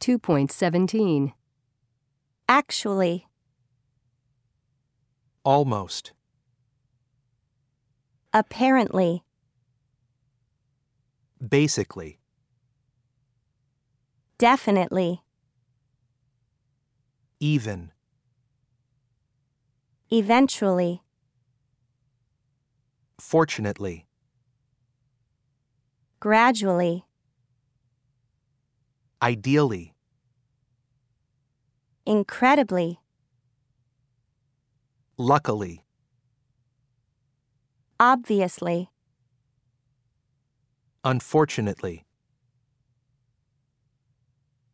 2.17. Actually. Almost. Apparently. Basically. Definitely. Even. Eventually. Fortunately. Gradually. Ideally. Incredibly. Luckily. Obviously. Unfortunately.